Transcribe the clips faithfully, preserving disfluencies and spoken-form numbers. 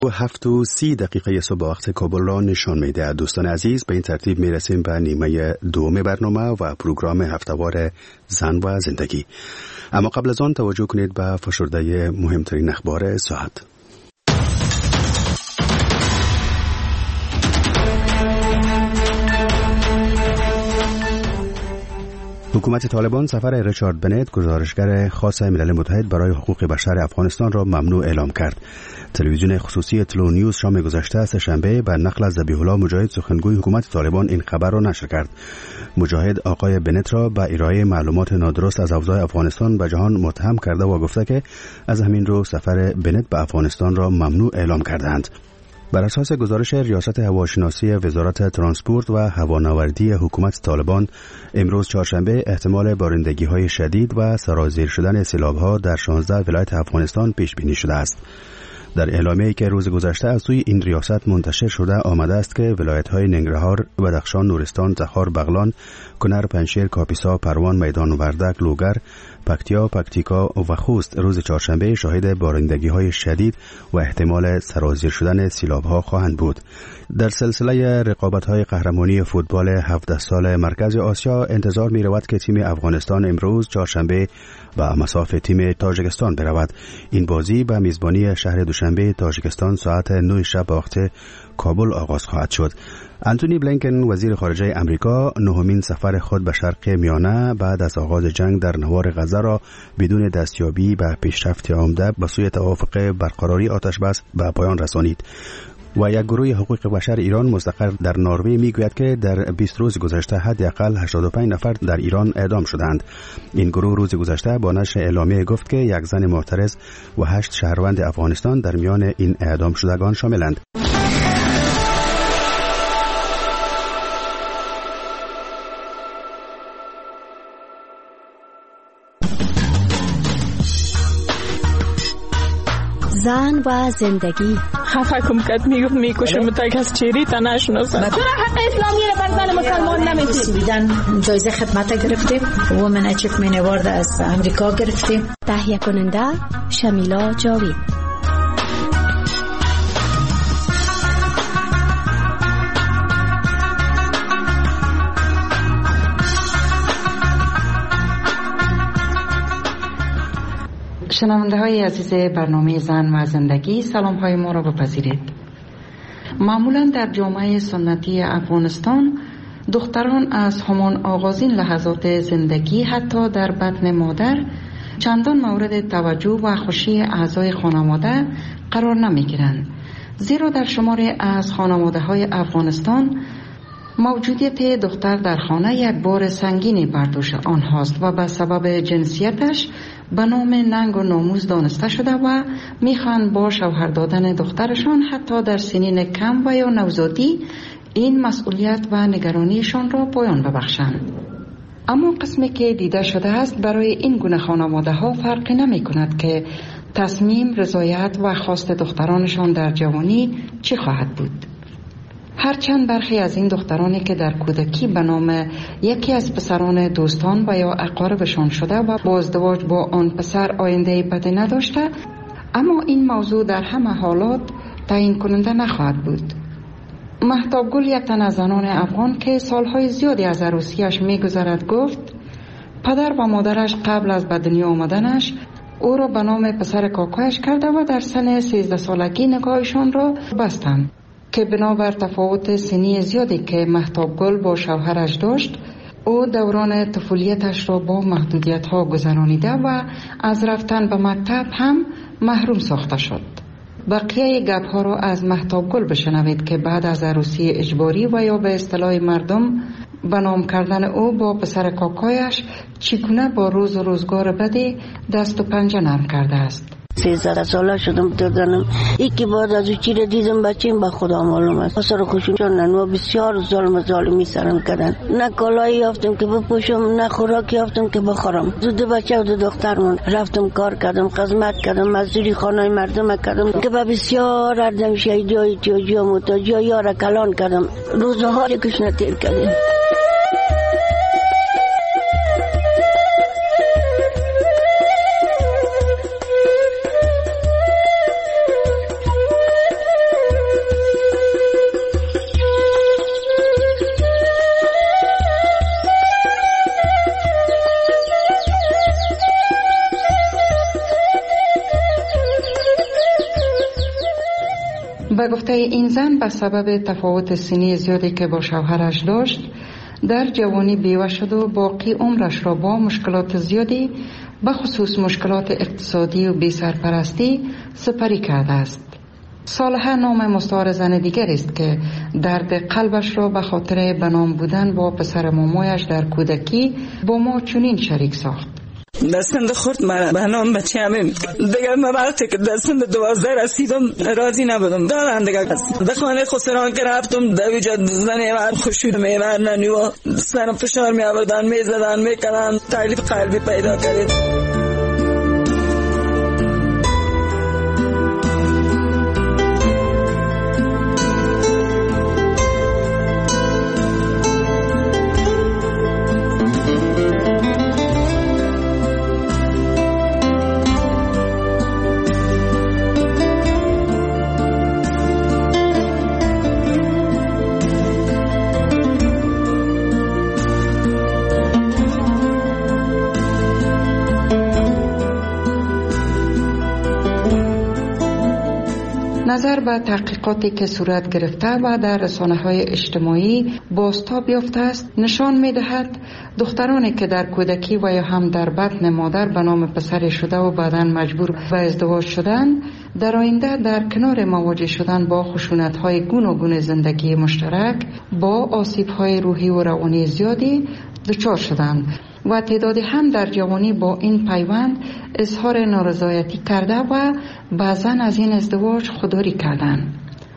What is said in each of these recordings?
و هفت و سی دقیقه صبح وقت کابل را نشان میده. دوستان عزیز، به این ترتیب میرسیم به نیمه دوم برنامه و پروگرام هفتهوار زن و زندگی. اما قبل از آن توجه کنید به فشرده مهمترین اخبار ساعت. حکومت طالبان سفر ریچارد بنت، گزارشگر خاص ملل متحد برای حقوق بشر افغانستان را ممنوع اعلام کرد. تلویزیون خصوصی تلو نیوز شام گذشته سه‌شنبه به نقل از ذبیح الله مجاهد سخنگوی حکومت طالبان این خبر را نشر کرد. مجاهد آقای بنت را به ارائه معلومات نادرست از اوضاع افغانستان به جهان متهم کرده و گفته که از همین رو سفر بنت به افغانستان را ممنوع اعلام کردند. بر اساس گزارش ریاست هواشناسی وزارت ترانسپورت و هوانوردی حکومت طالبان، امروز چهارشنبه احتمال بارندگی‌های شدید و سرازیر شدن سیلاب‌ها در شانزده ولایت افغانستان پیش بینی شده است. در اعلامیه‌ای که روز گذشته از سوی این ریاست منتشر شده آمده است که ولایت‌های ننگرهار، بدخشان، نورستان، تخار، بغلان، کنر، پنجشیر، کاپیسا، پروان، میدان وردک، لوگر، پکتیا، پکتیکا و خوست روز چهارشنبه شاهد بارندگی‌های شدید و احتمال سرازیر شدن سیلاب‌ها خواهند بود. در سلسله رقابت‌های قهرمانی فوتبال هفده سال مرکز آسیا انتظار می‌رود که تیم افغانستان امروز چهارشنبه به مصاف تیم تاجیکستان برود. این بازی به میزبانی شهر دوشنبه تاجیکستان ساعت نه شب وقت کابل آغاز خواهد شد. انتونی بلینکن وزیر خارجه امریکا نهمین سفر خود به شرق میانه بعد از آغاز جنگ در نوار غزه را بدون دستیابی به پیشرفت عمده به سوی توافق برقراری آتش بس به پایان رسانید. و یک گروه حقوق بشر ایران مستقر در نروژ میگوید که در بیست روز گذشته حداقل هشتاد و پنج نفر در ایران اعدام شدند. این گروه روز گذشته با نشر اعلامیه گفت که یک زن معترض و هشت شهروند افغانستان در میان این اعدام شدگان شاملند. زن و زندگی. خفه کم کت میگفت میکشم تا کس چیری تا نشناسم. چرا حق اسلامی رو بر زن مسلمان نمیدی؟ سویدن جایزه خدمت گرفتیم، وومن اچیومنت اوارد از امریکا گرفتیم. تهیه کننده شمیلا جاوید. شنونده های عزیز برنامه زن و زندگی، سلام های ما را بپذیرید. معمولا در جامعه سنتی افغانستان دختران از همان آغازین لحظات زندگی حتی در بطن مادر چندان مورد توجه و خوشی اعضای خانواده قرار نمی گیرند، زیرا در شماری از خانواده های افغانستان موجودیت دختر در خانه یک بار سنگینی بر دوش آنهاست و به سبب جنسیتش به نام ننگ و ناموس دانسته شده و میخوان با شوهر دادن دخترشان حتی در سنین کم و یا نوزادی این مسئولیت و نگرانیشان را پایان ببخشند. اما قسمی که دیده شده است برای این گونه خانواده ها فرقی نمی کند که تصمیم، رضایت و خواست دخترانشان در جوانی چی خواهد بود. هرچند برخی از این دخترانی که در کودکی به نام یکی از پسران دوستان و یا اقاربشان شده و با ازدواج با آن پسر آینده بدی نداشته، اما این موضوع در همه حالات تعیین کننده نخواهد بود. مهتاب گل، یک تن از زنان افغان که سالهای زیادی از عروسیش میگذرد، گفت پدر و مادرش قبل از به دنیا آمدنش او را به نام پسر کاکایش کرده و در سن سیزده سالگی نکاحشان را بستند که بنابر تفاوت سنی زیادی که مهتاب گل با شوهرش داشت، او دوران طفولیتش را با محدودیت ها گذرانیده و از رفتن به مکتب هم محروم ساخته شد. بقیه گپ ها را از مهتاب گل بشنوید که بعد از عروسی اجباری و یا به اصطلاح مردم به نام کردن او با پسر کاکایش چگونه با روز و روزگار بدی دست و پنجه نرم کرده است. سیزده ساله شدم دادنم یکی بعد از او چیره دیدم بچیم به خدا معلوم است. پسر خوشم چندن و بسیار ظلم ظالمی سرم کردن. نه کالایی یافتم که بپوشم، نه خوراک یافتم که بخورم. دو بچه و دو دخترم رفتم کار کردم، خدمت کردم، مزدوری خانه مردم کردم که به بسیار اردم شهیدی های تیاجی و متاجی ها یار کلان کردم. روزها کشنه تیر کردیم. به گفته این زن به سبب تفاوت سنی زیادی که با شوهرش داشت در جوانی بیوه شد و باقی عمرش را با مشکلات زیادی به خصوص مشکلات اقتصادی و بی سرپرستی سپری کرده است. صالحه نام مستعار زن دیگر است که درد قلبش را به خاطر بنام بودن با پسر مامایش در کودکی با ما چنین شریک ساخت. دستند خورد من به نام بچه همه دیگر من وقتی که دستند دوازده رسیدم راضی نبودم دارم دیگر در خانه خسران که رفتم در ویجا زنه من خوشید میورنن و سرم فشار می آوردن می زدن می کردن تکلیف قلبی پیدا کرد. نظر به تحقیقاتی که صورت گرفته و در رسانه‌های اجتماعی بازتاب یافته است نشان می‌دهد دخترانی که در کودکی و یا هم در بطن مادر به نام پسر شده و بعداً مجبور به ازدواج شدند در آینده در کنار مواجه شدن با خشونت‌های گوناگون زندگی مشترک با آسیب‌های روحی و روانی زیادی دچار شدند و تعدادی هم در جوانی با این پیوند اظهار نارضایتی کرده و بعضاً از این ازدواج خودداری کردند.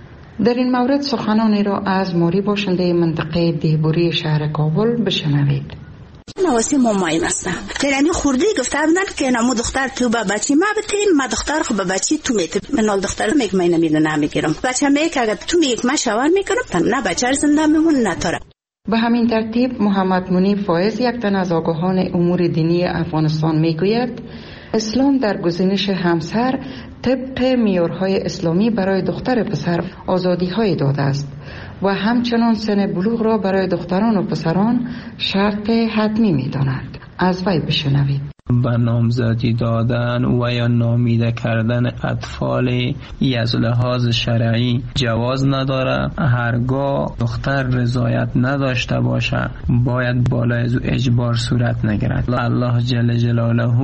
در این مورد سخنانی را از موری باشنده منطقه دیهبوری شهر کابل بشنوید. نواسی مامایم هستم. ترمی خوردی گفته بودن که نمو دختر تو با بچی ما بتین ما دختر خب با بچی تو میت منال دختر میگم من نمیدونم نمیگیرم بچه میگه اگه تو میگی من شوهر میکنم نه بچه زنده میمون نه تاره. به همین ترتیب محمد منیب فایز یک تن از آگاهان امور دینی افغانستان میگوید اسلام در گزینش همسر طبق معیارهای اسلامی برای دختر پسر آزادی‌های داده است و همچنان سن بلوغ را برای دختران و پسران شرط حتمی می‌داند. از وی بشنوید. به نامزدی دادن و یا نامیده کردن اطفال از لحاظ شرعی جواز نداره. هرگاه دختر رضایت نداشته باشه باید بالای از اجبار صورت نگیرد. الله جل جلاله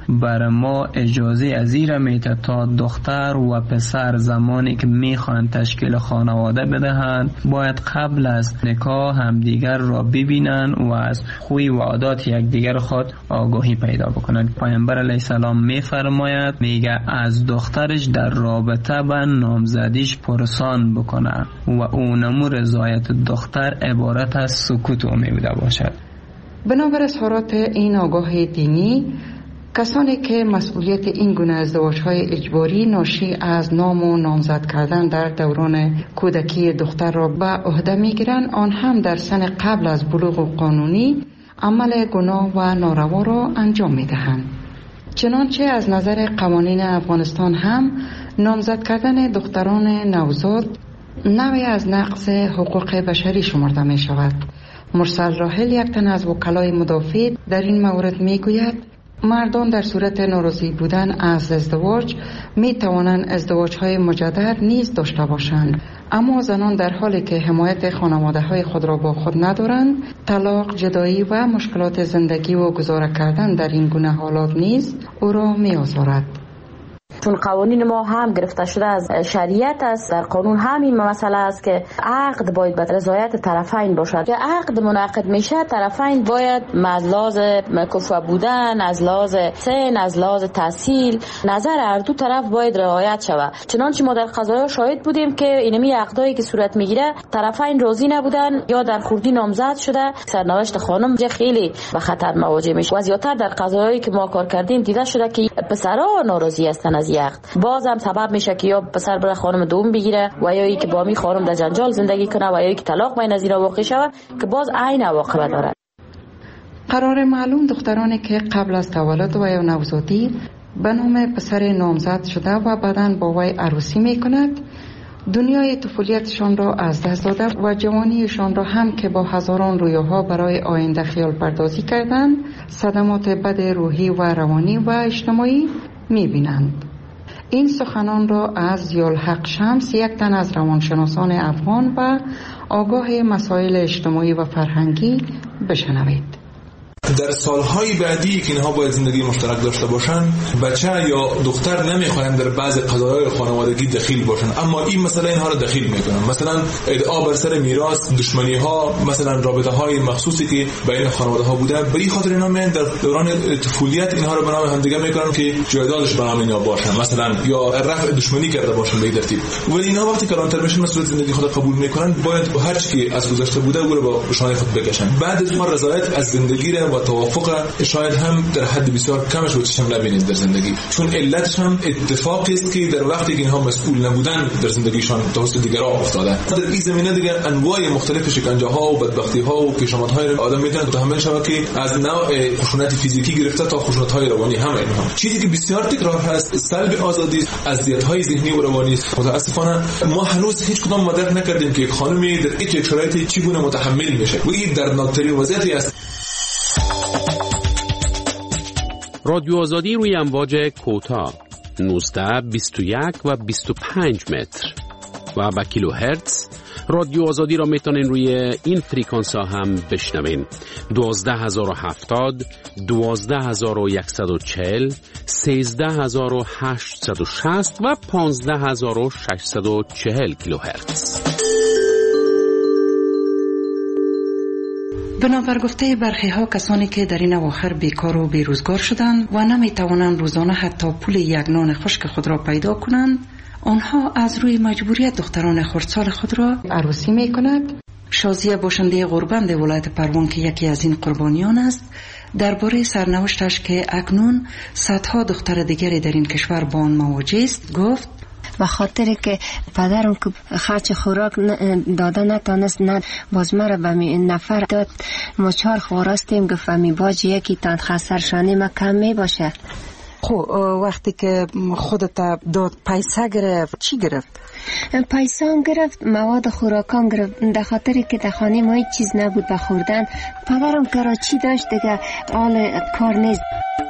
بر ما اجازه ازیر میده تا دختر و پسر زمانی که میخوان تشکیل خانواده بدهند باید قبل از نکاح همدیگر را ببینن و از خوی و عادات یکدیگر خود آگاهی پیدا بکنند. پیامبر علیه السلام میفرماید میگه از دخترش در رابطه با نامزدیش پرسان بکنه و اونمو رضایت دختر عبارت از سکوت و میبوده باشد. بنابر اظهارات این آگاه دینی کسانی که مسئولیت این گونه ازدواج‌های اجباری ناشی از نام و نامزد کردن در دوران کودکی دختر را به عهده میگیرند آن هم در سن قبل از بلوغ قانونی عمل گناه و ناروا را انجام می‌دهند. چنانچه از نظر قوانین افغانستان هم نامزد کردن دختران نوزاد نوعی از نقض حقوق بشری شمرده می شود. مرسل راحل یک تن از وکلای مدافع در این مورد می گوید مردان در صورت ناراضی بودن از ازدواج می توانند ازدواج‌های مجدد نیز داشته باشند، اما زنان در حالی که حمایت خانواده‌های خود را با خود ندارند طلاق، جدایی و مشکلات زندگی و گذاره کردن در این گونه حالات نیز او را می آزارد. چون قوانین ما هم گرفته شده از شریعت است، در قانون هم این مسئله است که عقد باید به رضایت طرفین باشد. که عقد منعقد میشه طرفین باید از لحاظ کفو بودن، از لحاظ سن، از لحاظ تحصیل نظر هر دو طرف باید رعایت شود. چنانچه ما در قضایا شاهد بودیم که اینمی عقدایی که صورت میگیره طرفین راضی نبودن یا در خوردی نامزد شده، سرنوشت خانم خیلی به خطر مواجه میشه. و زیادتر در قضایایی که ما کار کردیم دیده شده که پسرها ناراضی هستن از عقد. بازم سبب میشه که یا پسر بره خانم دوم بگیره و یا ای که با می خانم در جنجال زندگی کنه و یا ای که طلاق بین از اینا واقع شود که باز عین عواقب داره. قرار معلوم دخترانی که قبل از تولد و یا نوزادی به نام پسر نامزد شده و بعداً با وی عروسی میکند دنیای طفولیتشان را از دست داده و جوانیشان را هم که با هزاران رویاها برای آینده خیال پردازی کردند صدمات بد روحی و روانی و اجتماعی میبینند. این سخنان را از ضیاءالحق شمس، یک تن از روانشناسان افغان و آگاه مسائل اجتماعی و فرهنگی، بشنوید. در سالهای بعدی که اینها باید زندگی مشترک داشته باشن، بچه یا دختر نمیخواین در بعض قضایای خانوادگی دخیل باشن، اما این مسئله اینها را دخیل میکنن. مثلا ادعا بر سر میراث، دشمنی ها، مثلا رابطه های مخصوصی که بین خانواده ها بوده، به این خاطر اینا میان در دوران طفولیت اینها را به نام همدیگه میکنن که جایدادش به نام اینا باشن، مثلا یا رفع دشمنی کرده باشن به این ترتیب. ولی اینها وقتی کلانتر میشن مسئولیت زندگی خود قبول میکنن، باید با هر چی که از گذشته بوده او را با شانه خود بکشن. بعد از اون رضایت از زندگی را و توافق شاید هم در حد بسیار کمش رو چشم نبینید در زندگی، چون علتش هم اتفاقی است که در وقتی که اینها مسئول نبودن در زندگیشان توسط دیگران افتاده. در این زمینه دیگه انواع مختلف شکنجه ها و بدبختی ها و پیشامدهای آدم میتونه متحمل شود که از نوع خشونت فیزیکی گرفته تا خشونت های روانی هم اینها. چیزی که بسیار تکرار هست سلب آزادی، اذیت های ذهنی و روانی است. متاسفانه ما هنوز هیچ کدام ما درک نکردیم که خانمی در یک شرایطی چگونه متحمل میشه و این دردناکترین وضعیتی است. رادیو آزادی روی امواج کوتاه نوزده، بیست و یک و بیست و پنج متر و با کیلو هرتز. رادیو آزادی را میتونین روی این فریکانس ها هم بشنوین: دوازده هزار و هفتاد، دوازده هزار و صد و چهل، سیزده هزار و هشتصد و شصت و پانزده هزار و ششصد و چهل کیلو هرتز. بنابر گفته برخی ها، کسانی که در این اواخر بیکار و بیروزگار شدند و نمی توانند روزانه حتی پول یک نان خشک خود را پیدا کنند، آنها از روی مجبوریت دختران خردسال خود را عروسی می کند. شازیه باشنده غربند ولایت پروان که یکی از این قربانیان است، درباره سرنوشتش که اکنون صدها دختر دیگری در این کشور با آن مواجه است گفت: و خاطر که پدرم که خرچ خوراک داده نتانست، نه باز مرا به نفر داد، ما چهار خواراستیم، گفت می باج یکی تان خسرشانی ما کم می باشه. خب وقتی که خودت داد پیسه گرفت چی گرفت؟ پیسه هم گرفت، مواد خوراکام گرفت، در خاطری که در خانه ما هیچ چیز نبود به خوردن. پدرم کراچی داشت دیگه، حال کار نیست.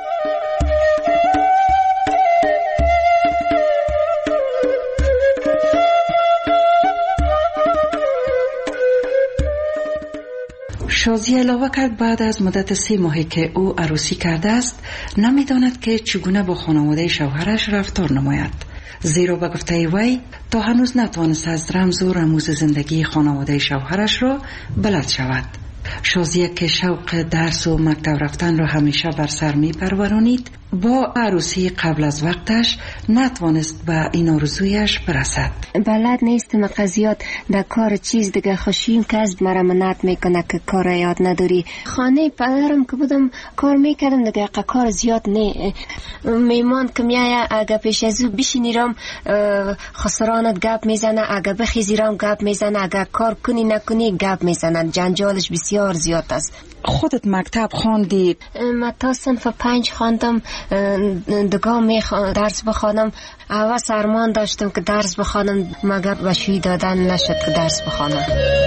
شازیه علاوه کرد بعد از مدت سه ماهی که او عروسی کرده است، نمیداند که چگونه با خانواده شوهرش رفتار نماید، زیرا به گفته وی تا هنوز نتوانست از رمز و رموز زندگی خانواده شوهرش را بلد شود. شازیه که شوق درس و مکتب رفتن را همیشه بر سر می پرورانید، با عروسی قبل از وقتش نتوانست به این آرزویش برسد. بلد نیستم قضیات در کار چیز دیگه، خوشیم که از مرا منعت میکنه که کار یاد نداری. خانه پدرم که بودم کار میکردم دیگه، کار زیاد نه. میمان که میایه اگه پیش از او بشینیرم خسرانت گپ میزنه، اگه بخیزیرم گپ میزنه، اگه کار کنی نکنی گپ میزنه. جنجالش بسیار زیاد است. خودت مکتب خواندی؟ من تا صنف پنج خواندم، دگاه می درس بخوانم. اول سرمان داشتم که درس بخوانم، مگر بشوی دادن نشد که درس بخوانم.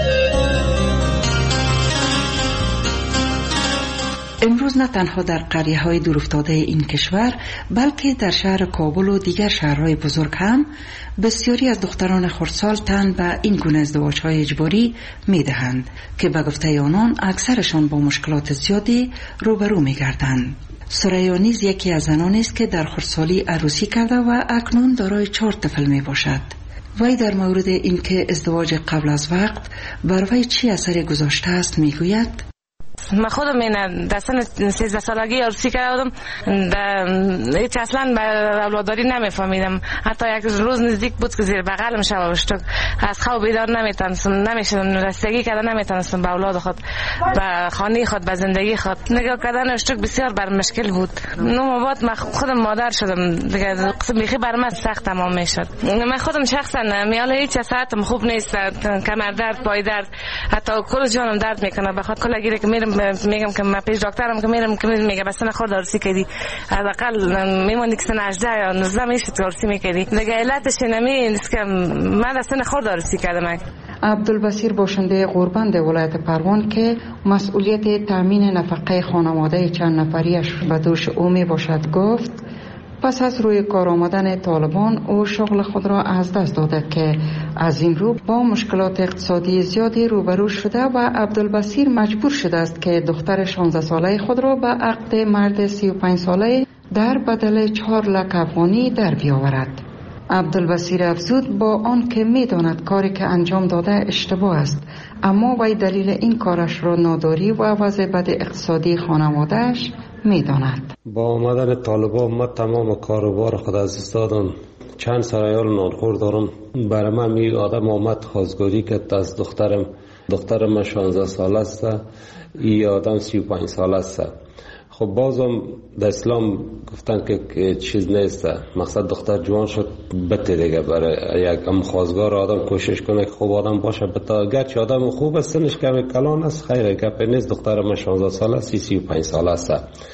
امروز نه تنها در قریه های دورافتاده این کشور، بلکه در شهر کابل و دیگر شهرهای بزرگ هم بسیاری از دختران خردسال تن به این گونه ازدواج های اجباری می دهند که به گفته آنان اکثرشان با مشکلات زیادی روبرو می گردند. سریا نیز یکی از زنان است که در خردسالی عروسی کرده و اکنون دارای چهار طفل می باشد. وی در مورد اینکه ازدواج قبل از وقت بر وی چی اثری گذاشته است می گوید: من خودم این در سن سیزده سالگی عروسی کردم، هیچ اصلا به اولاداری نمیفهمیدم. حتی یک روز نزدیک بود که زیر بغلم شب شد، از خواب بیدار نمیتونستم، نمیشدم رسیدگی کردن نمیتونستم به اولاد خود، به خانه خود، به زندگی خود. نگاه کردن اشتک بسیار بر مشکل بود. نو بعد من خودم مادر شدم دیگه، قسم بیخی بر من سخت تمام میشد. من خودم شخصا میاله هیچ ساعتم خوب نیست، کمر درد، پای درد، حتی کل جانم درد میکنه. بخاطر کلا گیره که میرم میگم که من پیش دکترم که میرم که میگه بس نه خود عروسی کردی، حداقل میمونی که سن هجده یا نوزده میشه عروسی میکردی دیگه. علتش نمی نیست که من اصلا خود عروسی کردم. عبدالبصیر باشنده غربند ولایت پروان که مسئولیت تامین نفقه خانواده چند نفریش به دوش او می باشد گفت: پس از روی کار آمدن طالبان او شغل خود را از دست داده که از این رو با مشکلات اقتصادی زیادی روبرو شده و عبدالبصیر مجبور شده است که دختر شانزده ساله خود را به عقد مرد سی و پنج ساله در بدل چهار لک افغانی در بیاورد. عبدالبصیر افزود با آن که می داند کاری که انجام داده اشتباه است، اما وی دلیل این کارش را ناداری و وضع بد اقتصادی خانوادهش می داند. با آمدن طالبان ما تمام کاروبار خود از دست دادم. چند سرایال نانخور دارم. برای من می آدم آمد خواستگاری که از دخترم دخترم شانزده ساله است، این آدم سی و پنج ساله است. خب بازم در اسلام گفتن که چیز نیست، مقصد دختر جوان شد بته دیگه. برای یک هم خواستگار آدم کوشش کنه که خوب آدم باشه، بتا گرچه آدم خوب است سنش کمی کلان است، خیره گپ نیست. دختر من شانزده ساله است، سی و پنج ساله است.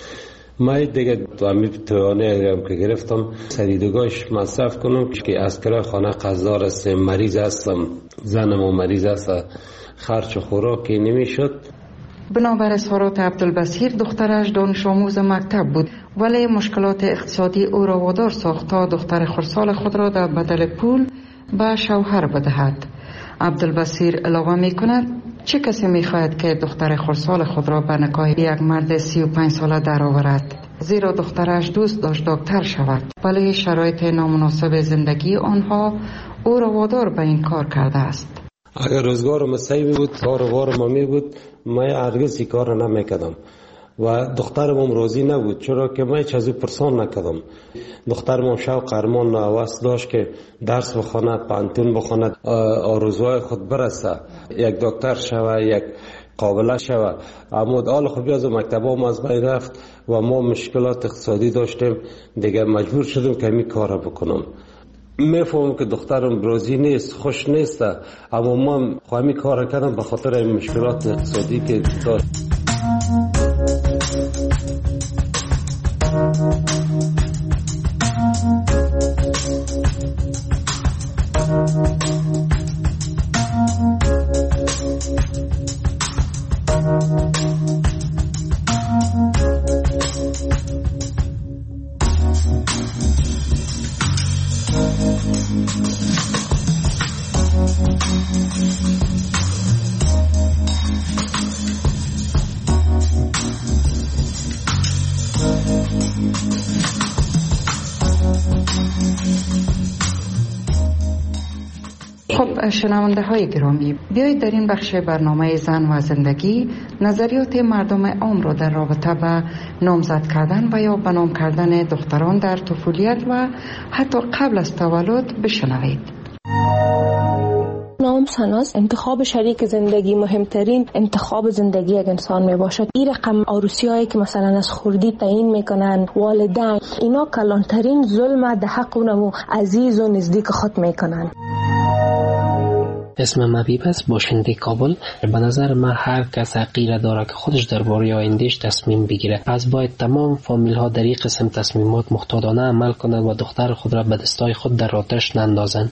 من دیگه تو امی توانه که گرفتم سریدگاهش مصرف کنم که از کرای خانه قرضدار است، مریض هستم، زنم و مریض است، خرچ و خوراکی نمیشد. بنابر اظهارات عبدالبصیر دخترش دانش آموز مکتب بود، ولی مشکلات اقتصادی او را وادار ساخت تا دختر خردسال خود را در بدل پول به شوهر بدهد. عبدالبصیر علاوه می کند چه کسی می خواهد که دختر خردسال خود را به نکاح یک مرد سی و پنج ساله در آورد، زیرا دخترش دوست داشت دکتر شود، ولی شرایط نامناسب زندگی آنها او را وادار به این کار کرده است. اگر روزگار مسیحی می بود، کاروبار ما می بود، من هرگز این کار را نمیکردم و دخترم هم راضی نبود، چرا که من چیزی پرسان نکردم. دخترم هم شوق ارمان و هوس داشت که درس بخواند، پانتون بخواند، آرزوهای خود برسه، یک دکتر شوه، یک قابله شوه. اما حال خوبی از مکتب هم از بین رفت و ما مشکلات اقتصادی داشتیم، دیگه مجبور شدیم که می کار بکنم. میفهمم که دخترم راضی نیست، خوش نیست، اما من خواهی کار کردم به خاطر این مشکلات اقتصادی که داشت. خب شنونده های گرامی، بیایید در این بخش برنامه زن و زندگی نظریات مردم عام را در رابطه با نامزد کردن و یا بنام کردن دختران در طفولیت و حتی قبل از تولد بشنوید. نام سناس انتخاب شریک زندگی مهمترین انتخاب زندگی یک انسان می باشد. این رقم عروسی هایی که مثلا از خردی تعیین میکنن والدین، اینا کلانترین ظلم در حق اونمو عزیز و نزدیک خود میکنن. اسمم حبیب است، باشنده کابل. به نظر من هر کس حقیره داره که خودش درباره آیندهش تصمیم بگیره، پس باید تمام فامیل ها در این قسم تصمیمات محتاطانه عمل کنند و دختر خود را به دستای خود در آتش نندازند.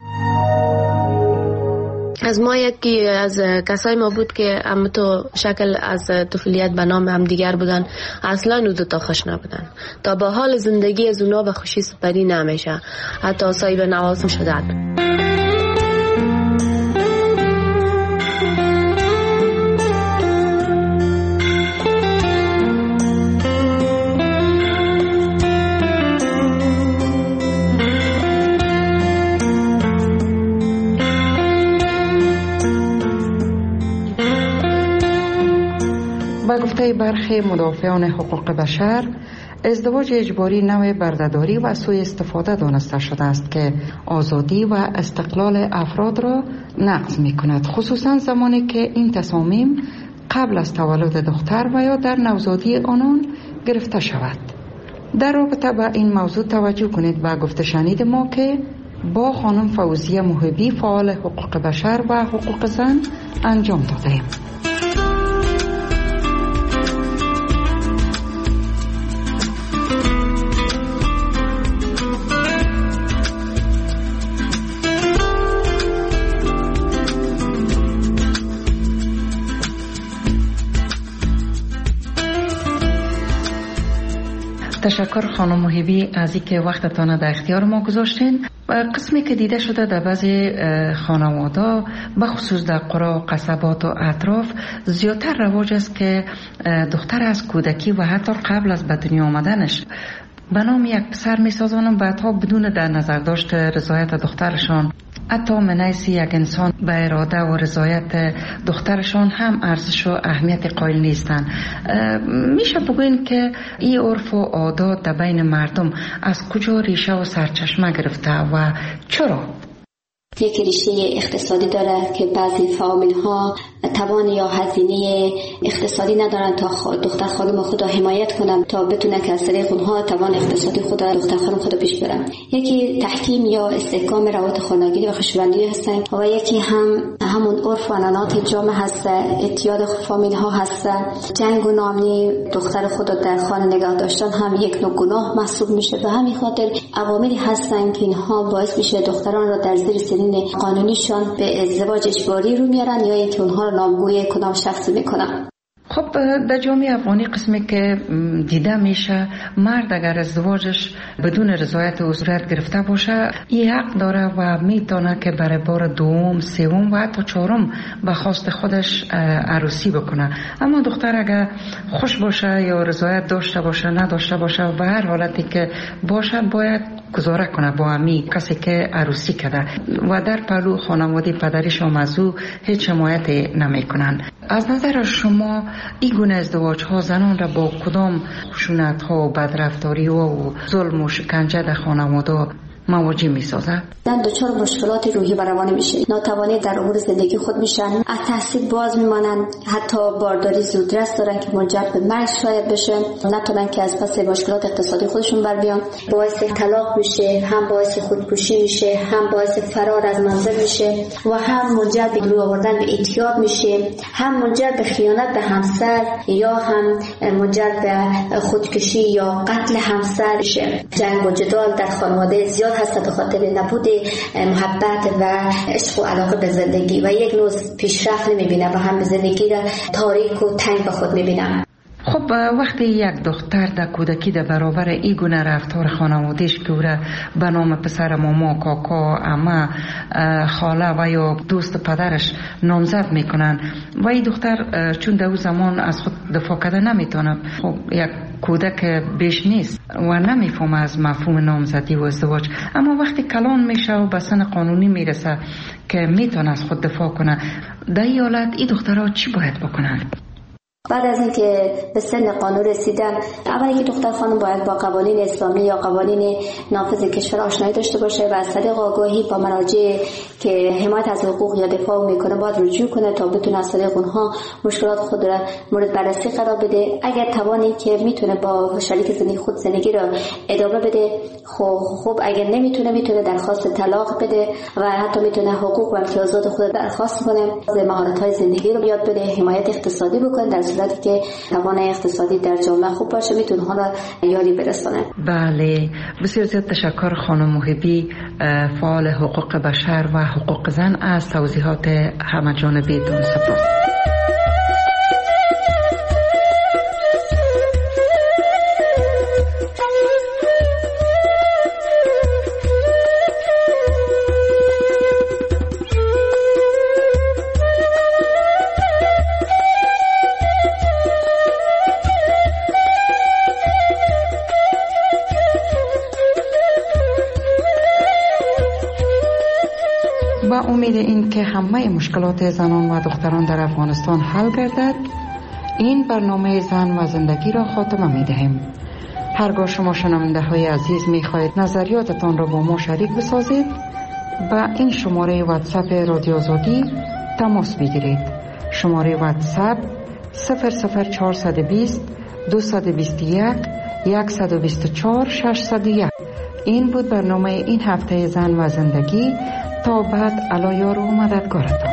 از ما یکی از کسای ما بود که هم تو شکل از طفولیت به نام هم دیگر بودن، اصلا او دو تا خوش نبودن، تا با حال زندگی از اونا به خوشی سپری نمیشه، حتی صاحب نوازم شدن. به گفته برخی مدافعان حقوق بشر، ازدواج اجباری نوع بردهداری و سوء استفاده دانسته شده است که آزادی و استقلال افراد را نقض می کند، خصوصا زمانی که این تصامیم قبل از تولد دختر و یا در نوزادی آنان گرفته شود. در رابطه با این موضوع توجه کنید و گفته شنید ما که با خانم فوزیه محبی فعال حقوق بشر و حقوق زن انجام دادیم. تشکر خانم محبی از اینکه وقتتان در اختیار ما گذاشتین. قسمی که دیده شده در بعضی خانواده به خصوص در قرى و قصبات و اطراف زیادتر رواج است که دختر از کودکی و حتی قبل از به دنیا آمدنش به نام یک پسر می سازانم، بعدها بدون در نظر داشت رضایت دخترشان، حتی منیسی یک انسان به اراده و رضایت دخترشان هم ارزش و اهمیت قائل نیستند. میشه بگوین که این عرف و عادات در بین مردم از کجا ریشه و سرچشمه گرفته و چرا؟ یک ریشه اقتصادی داره که بعضی فامیل ها توان یا هزینه اقتصادی ندارن تا دختر خانم خود را حمایت کنن تا بتونه که از طریق اونها توان اقتصادی خود را دختر خانم خود پیش برن. یکی تحکیم یا استحکام روابط خانگی و خوشبندی هستن و یکی هم همون عرف و عنعنات جامعه هست، اعتیاد فامیل ها هست. جنگ و ناامنی دختر خود را در خانه نگاه داشتن هم یک نوع گناه محسوب میشه. به همین خاطر عواملی هستن که اینها باعث میشه دختران را در زیر سنین قانونیشان به ازدواج اجباری رو میارن یا اینکه اونها رو نامگوی کدام شخصی میکنن. خب در جامعه افغانی قسمی که دیده میشه مرد اگر ازدواجش بدون رضایت او صورت گرفته باشه این حق داره و میتونه که برای بار دوم، سوم و حتی چهارم به خواست خودش عروسی بکنه. اما دختر اگر خوش باشه یا رضایت داشته باشه نداشته باشه و به هر حالتی که باشه باید گزاره کنه با امی کسی که عروسی کرده و در پلو خانواده پدریش و مزو هیچ حمایت نمیکنن. از نظر شما این گونه ازدواج ها زنان را با کدام خشونت ها و بدرفتاری و ظلم و شکنجه در خانواده مواجه می سازد؟ زن دچار مشکلات روحی و روانی میشه، ناتوانی در امور زندگی خود میشن، از تحصیل باز میمانن، حتی بارداری زودرس دارن که منجر به مرگ شاید بشه، نتونن که از پس مشکلات اقتصادی خودشون بر بیان، باعث طلاق میشه، هم باعث خودکشی میشه، هم باعث فرار از منزل میشه و هم منجر به روی آوردن به اعتیاد میشه، هم منجر به خیانت به همسر یا هم منجر به خودکشی یا قتل همسر میشه. جنگ و جدال در خانواده زیاد هست به خاطر نبود محبت و عشق و علاقه به زندگی و یک نوع پیشرفت نمیبینه و هم زندگی را تاریک و تنگ به خود میبینه. خب وقتی یک دختر در کودکی در برابر این گونه رفتار خانوادهش که او را به نام پسر ماما، کاکا، عمه، خاله و یا دوست پدرش نامزد میکنن و این دختر چون در اون زمان از خود دفاع کرده نمیتونه، خب یک کودک بیش نیست و نمیفهمه از مفهوم نامزدی و ازدواج، اما وقتی کلان میشه و به سن قانونی میرسه که میتونه از خود دفاع کنه، در این حالت این دخترها چی باید بکنن؟ بعد از اینکه به سن قانون رسیدن، اولی که دختر خانم باید با قوانین اسلامی یا قوانین نافذ کشور آشنایی داشته باشه و از طریق آگاهی با مراجع که حمایت از حقوق یا دفاع میکنه باید رجوع کنه تا بتونه از طریق اونها مشکلات خود را مورد بررسی قرار بده. اگر توانی که میتونه با شریک زندگی خود زندگی را ادامه بده، خب خب اگر نمیتونه میتونه درخواست طلاق بده و حتی میتونه حقوق و امتیازات خود درخواست کنه، مهارت‌های زندگی رو یاد بده، حمایت اقتصادی بکنه. در صورتی که توان اقتصادی در جامعه خوب باشه میتونه ها را یاری برسونه. بله، بسیار زیاد تشکر خانم محبی، فعال حقوق بشر و حقوق زن، از توضیحات همه جانبیتون. سپاس. با امید این که همه مشکلات زنان و دختران در افغانستان حل گردد، این برنامه زن و زندگی را خاتمه می دهیم. هرگاه شما شنونده های عزیز می خواهید نظریاتتان را با ما شریک بسازید، با این شماره واتساپ رادیو آزادی تماس بگیرید. شماره واتساپ صفر صفر چهارصد و بیست دویست و بیست و یک صد و بیست و چهار ششصد و یک. این بود برنامه این هفته زن و زندگی. تا بعد، علایار و مددگارتان.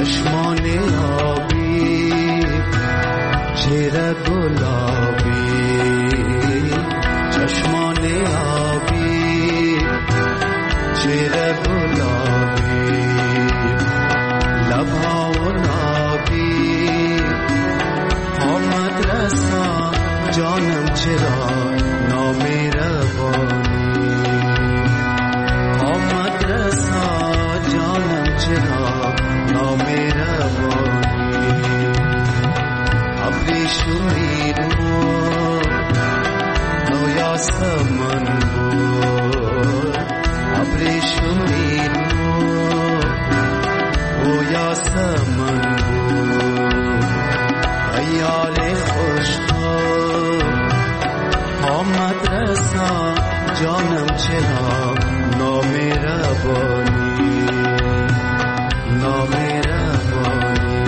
چشمان آبی چهره گلابی چشمان آبی چهره گلابی لبها و نابی آمد رسا جانم چرا نامهربانی آمد رسا جانم چرا نامهربانی ابری شمیر بود نویا سمن بود ابری شمیر بود نویا سمن بود ایال خوش آمد رسا جانم چرا نامهربانی نامهربانی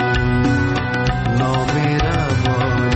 نامهربانی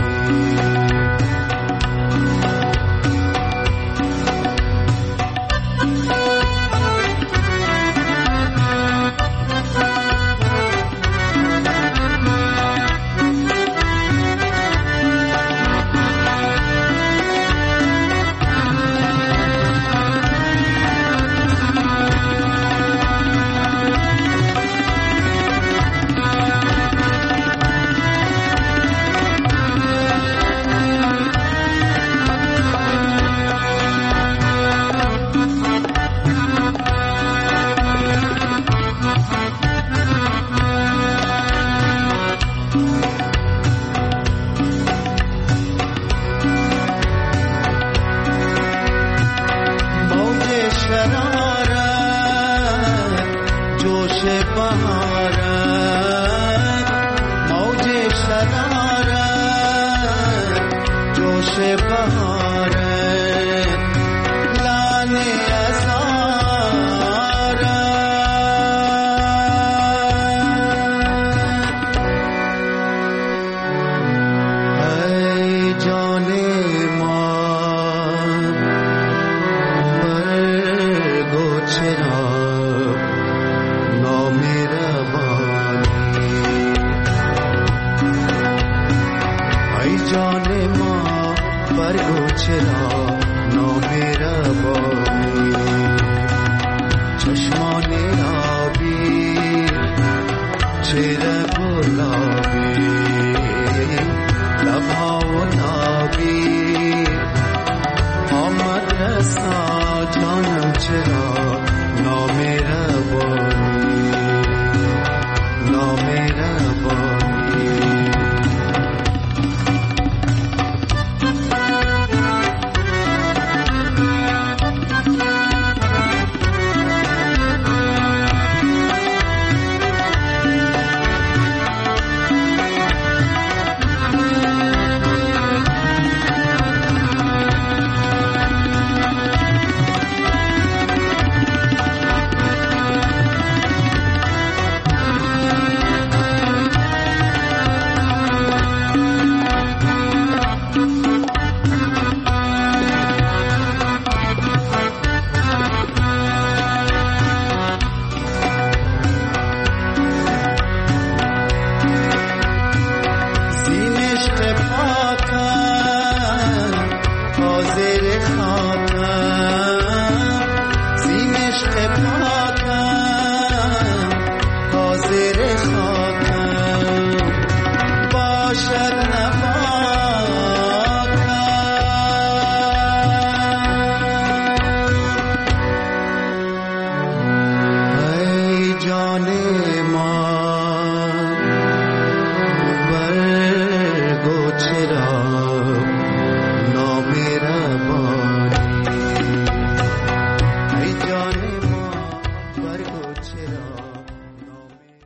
حاضر خواهم